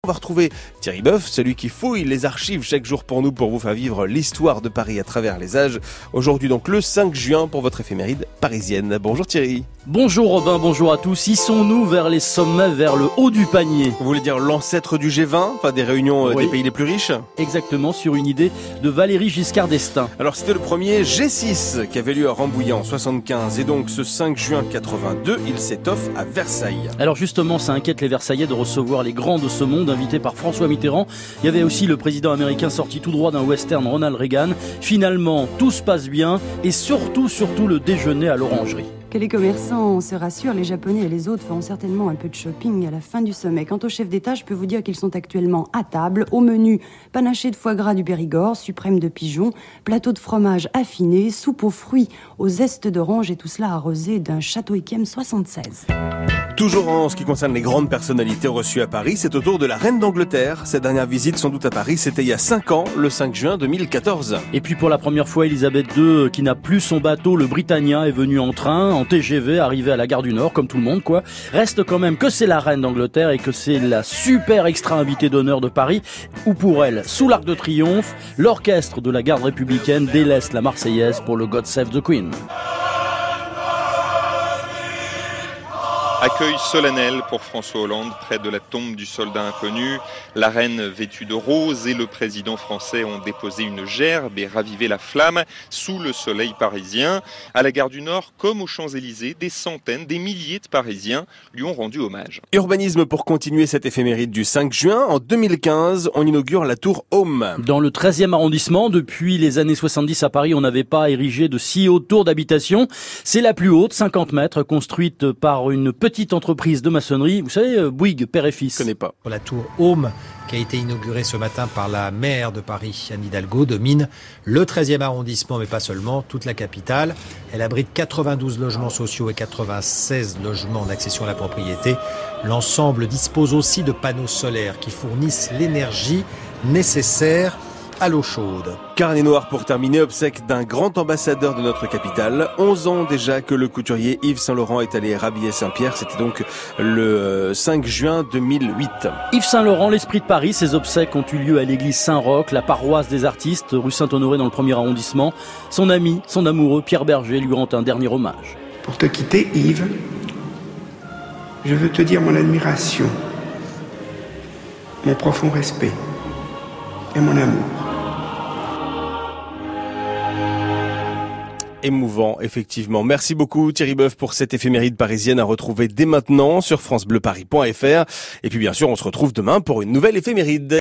On va retrouver Thierry Boeuf, celui qui fouille les archives chaque jour pour nous, pour vous faire vivre l'histoire de Paris à travers les âges. Aujourd'hui donc le 5 juin pour votre éphéméride parisienne. Bonjour Thierry. Bonjour Robin, bonjour à tous. Hissons-nous vers les sommets, vers le haut du panier. Vous voulez dire l'ancêtre du G20, enfin des réunions des pays les plus riches? Exactement, sur une idée de Valéry Giscard d'Estaing. Alors c'était le premier G6 qui avait lieu à Rambouillet en 75 et donc ce 5 juin 82, il s'étoffe à Versailles. Alors justement, ça inquiète les Versaillais de recevoir les grands de ce monde, invités par François Mitterrand. Il y avait aussi le président américain sorti tout droit d'un western, Ronald Reagan. Finalement, tout se passe bien et surtout le déjeuner à l'orangerie. Que les commerçants se rassurent, les Japonais et les autres feront certainement un peu de shopping à la fin du sommet. Quant au chef d'État, je peux vous dire qu'ils sont actuellement à table. Au menu, panaché de foie gras du Périgord, suprême de pigeon, plateau de fromage affiné, soupe aux fruits, aux zestes d'orange et tout cela arrosé d'un château Yquem 76. Toujours en ce qui concerne les grandes personnalités reçues à Paris, c'est au tour de la reine d'Angleterre. Cette dernière visite sans doute à Paris, c'était il y a 5 ans, le 5 juin 2014. Et puis pour la première fois, Elisabeth II, qui n'a plus son bateau, le Britannia, est venue en train, en TGV, arrivée à la gare du Nord, comme tout le monde quoi. Reste quand même que c'est la reine d'Angleterre et que c'est la super extra invitée d'honneur de Paris, où pour elle, sous l'Arc de Triomphe, l'orchestre de la garde républicaine délaisse la Marseillaise pour le God Save the Queen. Accueil solennel pour François Hollande près de la tombe du soldat inconnu. La reine vêtue de rose et le président français ont déposé une gerbe et ravivé la flamme sous le soleil parisien. À la gare du Nord, comme aux Champs-Élysées, des centaines, des milliers de Parisiens lui ont rendu hommage. Urbanisme pour continuer cette éphéméride du 5 juin. En 2015, on inaugure la tour Haume. Dans le 13e arrondissement, depuis les années 70 à Paris, on n'avait pas érigé de si haute tour d'habitation. C'est la plus haute, 50 mètres, construite par une petite entreprise de maçonnerie. Vous savez, Bouygues, père et fils. Je connais pas. La tour Haume, qui a été inaugurée ce matin par la maire de Paris, Anne Hidalgo, domine le 13e arrondissement, mais pas seulement, toute la capitale. Elle abrite 92 logements sociaux et 96 logements d'accession à la propriété. L'ensemble dispose aussi de panneaux solaires qui fournissent l'énergie nécessaire à l'eau chaude. Carnet noir pour terminer, obsèque d'un grand ambassadeur de notre capitale. 11 ans déjà que le couturier Yves Saint Laurent est allé rhabiller Saint-Pierre. C'était donc le 5 juin 2008. Yves Saint Laurent, l'esprit de Paris, ses obsèques ont eu lieu à l'église Saint-Roch, la paroisse des artistes, rue Saint-Honoré dans le 1er arrondissement. Son ami, son amoureux, Pierre Berger, lui rend un dernier hommage. Pour te quitter, Yves, je veux te dire mon admiration, mon profond respect et mon amour. Émouvant, effectivement. Merci beaucoup Thierry Boeuf pour cette éphéméride parisienne à retrouver dès maintenant sur francebleuparis.fr. Et puis bien sûr, on se retrouve demain pour une nouvelle éphéméride.